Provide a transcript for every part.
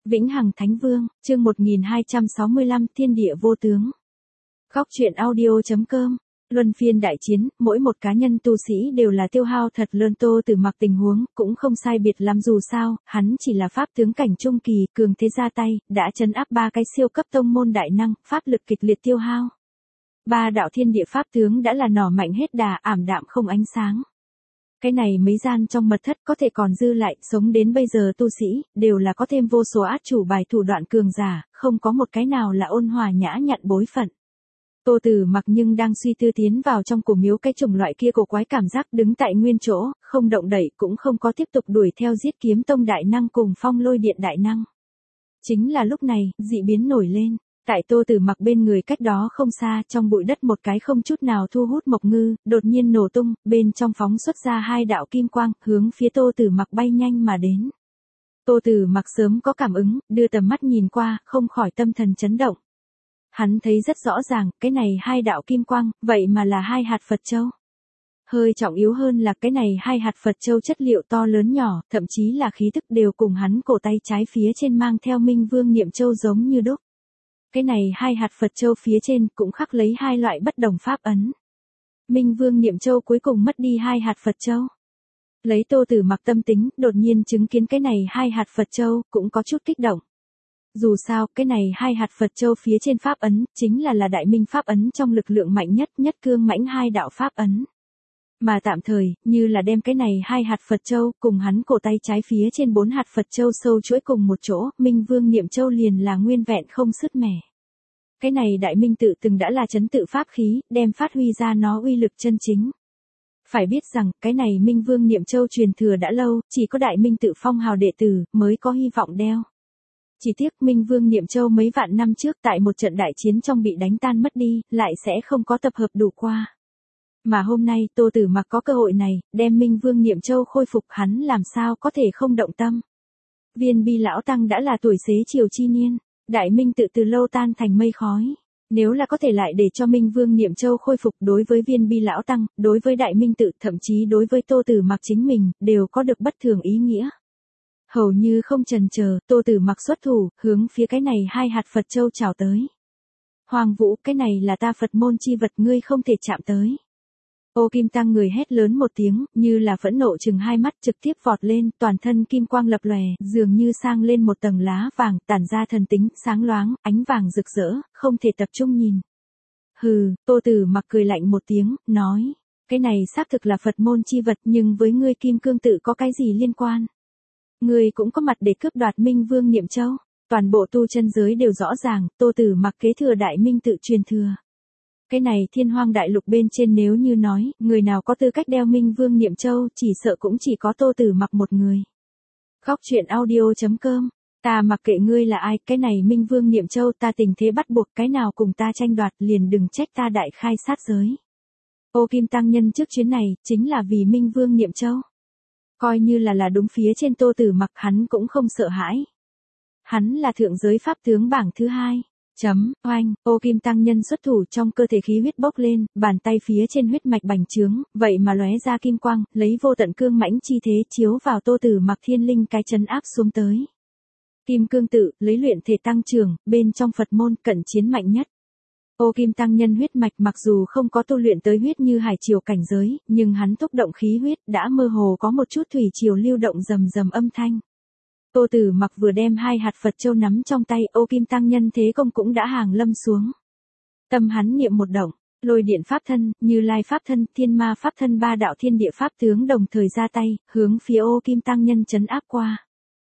Vĩnh Hằng Thánh Vương, chương 1265 Thiên địa vô tướng. Góc truyện audio.com. Luân phiên đại chiến, mỗi một cá nhân tu sĩ đều là tiêu hao thật lớn. Tô Tử Mặc tình huống cũng không sai biệt lắm, dù sao, hắn chỉ là pháp tướng cảnh trung kỳ, cường thế ra tay, đã trấn áp 3 cái siêu cấp tông môn đại năng, pháp lực kịch liệt tiêu hao. 3 đạo thiên địa pháp tướng đã là nỏ mạnh hết đà, ảm đạm không ánh sáng. Cái này mấy gian trong mật thất có thể còn dư lại, sống đến bây giờ tu sĩ, đều là có thêm vô số át chủ bài thủ đoạn cường giả, không có một cái nào là ôn hòa nhã nhặn bối phận. Tô Tử Mặc nhưng đang suy tư tiến vào trong cổ miếu cái chủng loại kia cổ quái cảm giác, đứng tại nguyên chỗ, không động đậy, cũng không có tiếp tục đuổi theo giết Kiếm Tông đại năng cùng Phong Lôi Điện đại năng. Chính là lúc này, dị biến nổi lên. Tại Tô Tử Mặc bên người cách đó không xa, trong bụi đất một cái không chút nào thu hút mộc ngư, đột nhiên nổ tung, bên trong phóng xuất ra 2 đạo kim quang, hướng phía Tô Tử Mặc bay nhanh mà đến. Tô Tử Mặc sớm có cảm ứng, đưa tầm mắt nhìn qua, không khỏi tâm thần chấn động. Hắn thấy rất rõ ràng, cái này 2 đạo kim quang, vậy mà là 2 hạt Phật châu. Hơi trọng yếu hơn là cái này 2 hạt Phật châu chất liệu to lớn nhỏ, thậm chí là khí tức đều cùng hắn cổ tay trái phía trên mang theo Minh Vương Niệm Châu giống như đúc. Cái này 2 hạt Phật châu phía trên cũng khắc lấy 2 loại bất đồng pháp ấn. Minh Vương Niệm Châu cuối cùng mất đi 2 hạt Phật châu. Lấy Tô Tử Mặc tâm tính, đột nhiên chứng kiến cái này 2 hạt Phật châu, cũng có chút kích động. Dù sao, cái này 2 hạt Phật châu phía trên pháp ấn, chính là đại minh pháp ấn trong lực lượng mạnh nhất, nhất cương mãnh 2 đạo pháp ấn. Mà tạm thời, như là đem cái này 2 hạt Phật châu, cùng hắn cổ tay trái phía trên 4 hạt Phật châu sâu chuỗi cùng một chỗ, Minh Vương Niệm Châu liền là nguyên vẹn không sứt mẻ. Cái này đại minh tự từng đã là trấn tự pháp khí, đem phát huy ra nó uy lực chân chính. Phải biết rằng, cái này Minh Vương Niệm Châu truyền thừa đã lâu, chỉ có đại minh tự phong hào đệ tử, mới có hy vọng đeo. Chỉ tiếc Minh Vương Niệm Châu mấy vạn năm trước tại một trận đại chiến trong bị đánh tan mất đi, lại sẽ không có tập hợp đủ qua. Mà hôm nay, Tô Tử Mặc có cơ hội này, đem Minh Vương Niệm Châu khôi phục, hắn làm sao có thể không động tâm. Viên Bi lão tăng đã là tuổi xế chiều chi niên, đại minh tự từ lâu tan thành mây khói. Nếu là có thể lại để cho Minh Vương Niệm Châu khôi phục, đối với Viên Bi lão tăng, đối với đại minh tự, thậm chí đối với Tô Tử Mặc chính mình, đều có được bất thường ý nghĩa. Hầu như không chần chờ, Tô Tử Mặc xuất thủ, hướng phía cái này 2 hạt Phật châu chào tới. Hoàng Vũ, cái này là ta Phật môn chi vật, ngươi không thể chạm tới. Ô Kim Tăng người hét lớn một tiếng, như là phẫn nộ trừng 2 mắt, trực tiếp vọt lên, toàn thân kim quang lập lòe, dường như sang lên một tầng lá vàng, tản ra thần tính, sáng loáng, ánh vàng rực rỡ, không thể tập trung nhìn. Hừ, Tô Tử Mặc cười lạnh một tiếng, nói, cái này xác thực là Phật môn chi vật, nhưng với ngươi Kim Cương tự có cái gì liên quan? Ngươi cũng có mặt để cướp đoạt Minh Vương Niệm Châu. Toàn bộ tu chân giới đều rõ ràng, Tô Tử Mặc kế thừa đại minh tự truyền thừa. Cái này Thiên Hoang đại lục bên trên nếu như nói, người nào có tư cách đeo Minh Vương Niệm Châu, chỉ sợ cũng chỉ có Tô Tử Mặc một người. Góc truyện audio.com. Ta mặc kệ ngươi là ai, cái này Minh Vương Niệm Châu ta tình thế bắt buộc, cái nào cùng ta tranh đoạt liền đừng trách ta đại khai sát giới. Ô Kim Tăng nhân trước chuyến này, chính là vì Minh Vương Niệm Châu. Coi như là đúng phía trên Tô Tử Mặc, hắn cũng không sợ hãi. Hắn là thượng giới pháp tướng bảng thứ 2. Oanh, Ô Kim Tăng nhân xuất thủ, trong cơ thể khí huyết bốc lên, bàn tay phía trên huyết mạch bành trướng, vậy mà lóe ra kim quang, lấy vô tận cương mãnh chi thế chiếu vào Tô Tử Mặc thiên linh cái trấn áp xuống tới. Kim Cương tự, lấy luyện thể tăng trưởng, bên trong Phật môn cận chiến mạnh nhất. Ô Kim Tăng nhân huyết mạch mặc dù không có tu luyện tới huyết như hải triều cảnh giới, nhưng hắn thúc động khí huyết đã mơ hồ có một chút thủy triều lưu động rầm rầm âm thanh. Tô Tử Mặc vừa đem 2 hạt Phật châu nắm trong tay, Ô Kim Tăng nhân thế công cũng đã hàng lâm xuống. Tâm hắn niệm một động, Lôi Điện pháp thân, Như Lai pháp thân, Thiên Ma pháp thân, 3 đạo thiên địa pháp tướng đồng thời ra tay, hướng phía Ô Kim Tăng nhân trấn áp qua.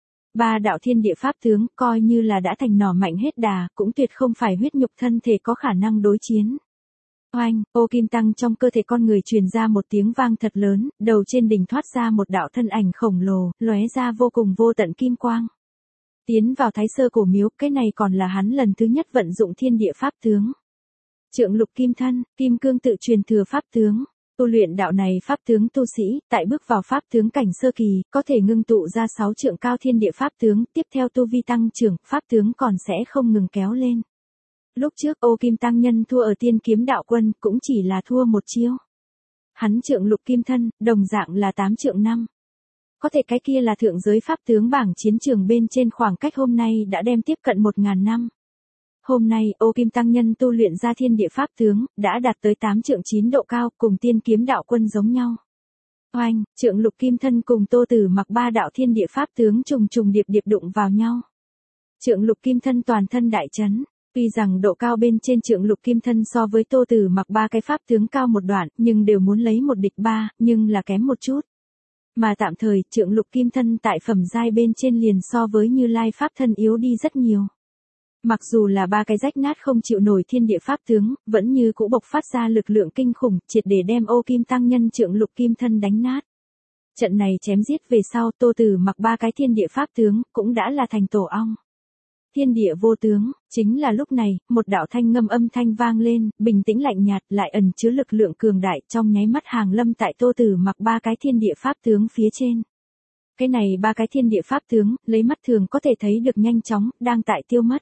3 đạo thiên địa pháp tướng, coi như là đã thành nỏ mạnh hết đà, cũng tuyệt không phải huyết nhục thân thể có khả năng đối chiến. Oanh, Ô Kim Tăng trong cơ thể con người truyền ra một tiếng vang thật lớn, đầu trên đỉnh thoát ra một đạo thân ảnh khổng lồ, lóe ra vô cùng vô tận kim quang. Tiến vào Thái Sơ cổ miếu, cái này còn là hắn lần thứ nhất vận dụng thiên địa pháp tướng. Trượng Lục Kim Thân, Kim Cương tự truyền thừa pháp tướng. Tu luyện đạo này pháp tướng tu sĩ, tại bước vào pháp tướng cảnh sơ kỳ, có thể ngưng tụ ra 6 trượng cao thiên địa pháp tướng, tiếp theo tu vi tăng trưởng, pháp tướng còn sẽ không ngừng kéo lên. Lúc trước Ô Kim Tăng nhân thua ở Tiên Kiếm đạo quân, cũng chỉ là thua một chiêu. Hắn Trượng Lục Kim Thân, đồng dạng là 8 trượng 5. Có thể cái kia là thượng giới pháp tướng bảng chiến trường bên trên, khoảng cách hôm nay đã đem tiếp cận 1000 năm. Hôm nay, Ô Kim Tăng Nhân tu luyện ra thiên địa pháp tướng, đã đạt tới 8 trượng 9 độ cao, cùng tiên kiếm đạo quân giống nhau. Oanh, trượng lục kim thân cùng Tô Tử Mặc ba đạo thiên địa pháp tướng trùng trùng điệp điệp đụng vào nhau. Trượng lục kim thân toàn thân đại chấn, tuy rằng độ cao bên trên trượng lục kim thân so với Tô Tử Mặc ba cái pháp tướng cao một đoạn, nhưng đều muốn lấy một địch ba, nhưng là kém một chút. Mà tạm thời, trượng lục kim thân tại phẩm giai bên trên liền so với Như Lai pháp thân yếu đi rất nhiều. Mặc dù là ba cái rách nát không chịu nổi thiên địa pháp tướng, vẫn như cũ bộc phát ra lực lượng kinh khủng, triệt để đem Ô Kim Tăng Nhân trượng lục kim thân đánh nát. Trận này chém giết về sau, Tô Tử Mặc ba cái thiên địa pháp tướng, cũng đã là thành tổ ong. Thiên địa vô tướng, chính là lúc này, một đạo thanh ngâm âm thanh vang lên, bình tĩnh lạnh nhạt, lại ẩn chứa lực lượng cường đại, trong nháy mắt hàng lâm tại Tô Tử Mặc ba cái thiên địa pháp tướng phía trên. Cái này ba cái thiên địa pháp tướng, lấy mắt thường có thể thấy được nhanh chóng, đang tại tiêu mất.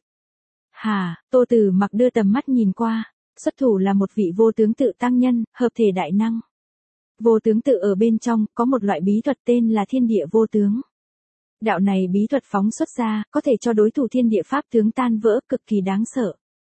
Hà, Tô Tử Mặc đưa tầm mắt nhìn qua, xuất thủ là một vị vô tướng tự tăng nhân, hợp thể đại năng. Vô tướng tự ở bên trong, có một loại bí thuật tên là thiên địa vô tướng. Đạo này bí thuật phóng xuất ra, có thể cho đối thủ thiên địa pháp tướng tan vỡ, cực kỳ đáng sợ.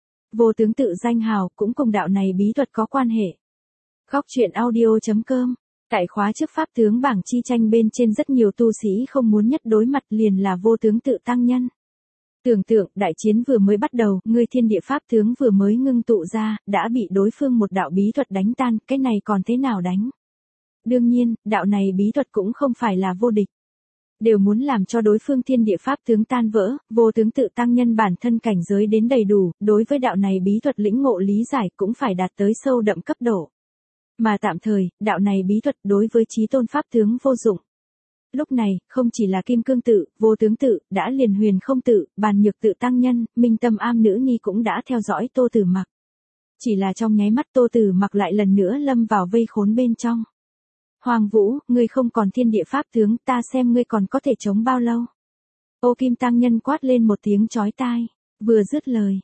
Vô tướng tự danh hào, cũng cùng đạo này bí thuật có quan hệ. Góc truyện audio.com. Tại khóa trước pháp tướng bảng chi tranh bên trên, rất nhiều tu sĩ không muốn nhất đối mặt liền là vô tướng tự tăng nhân. Tưởng tượng, đại chiến vừa mới bắt đầu, ngươi thiên địa pháp tướng vừa mới ngưng tụ ra, đã bị đối phương một đạo bí thuật đánh tan, cái này còn thế nào đánh? Đương nhiên, đạo này bí thuật cũng không phải là vô địch. Đều muốn làm cho đối phương thiên địa pháp tướng tan vỡ, vô tướng tự tăng nhân bản thân cảnh giới đến đầy đủ, đối với đạo này bí thuật lĩnh ngộ lý giải cũng phải đạt tới sâu đậm cấp độ. Mà tạm thời, đạo này bí thuật đối với chí tôn pháp tướng vô dụng. Lúc này, không chỉ là Kim Cương tự, vô tướng tự, đã liền Huyền Không tự, Bàn Nhược tự tăng nhân, Minh Tâm Am nữ nhi cũng đã theo dõi Tô Tử Mặc. Chỉ là trong nháy mắt Tô Tử Mặc lại lần nữa lâm vào vây khốn bên trong. Hoàng Vũ, ngươi không còn thiên địa pháp tướng, ta xem ngươi còn có thể chống bao lâu. Ô Kim tăng nhân quát lên một tiếng chói tai. Vừa dứt lời,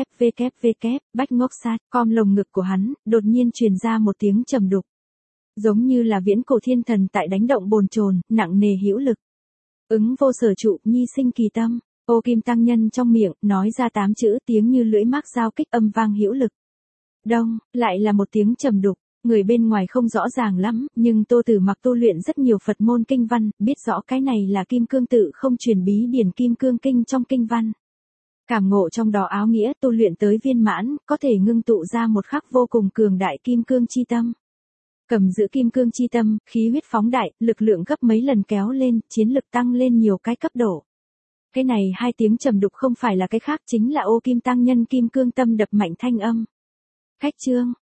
bách ngốc sát, com lồng ngực của hắn, đột nhiên truyền ra một tiếng trầm đục. Giống như là viễn cổ thiên thần tại đánh động bồn chồn, nặng nề hữu lực. Ứng vô sở trụ, nhi sinh kỳ tâm. Ô Kim tăng nhân trong miệng, nói ra 8 chữ, tiếng như lưỡi mác dao kích âm vang hữu lực. Đông, lại là một tiếng trầm đục. Người bên ngoài không rõ ràng lắm, nhưng Tô Tử Mặc tu luyện rất nhiều Phật môn kinh văn, biết rõ cái này là Kim Cương tự không truyền bí điển Kim Cương kinh trong kinh văn. Cảm ngộ trong đó áo nghĩa, tu luyện tới viên mãn, có thể ngưng tụ ra một khắc vô cùng cường đại Kim Cương chi tâm. Cầm giữ Kim Cương chi tâm, khí huyết phóng đại, lực lượng gấp mấy lần kéo lên, chiến lực tăng lên nhiều cái cấp độ. Cái này hai tiếng trầm đục không phải là cái khác, chính là Ô Kim tăng nhân Kim Cương tâm đập mạnh thanh âm. Khách chương,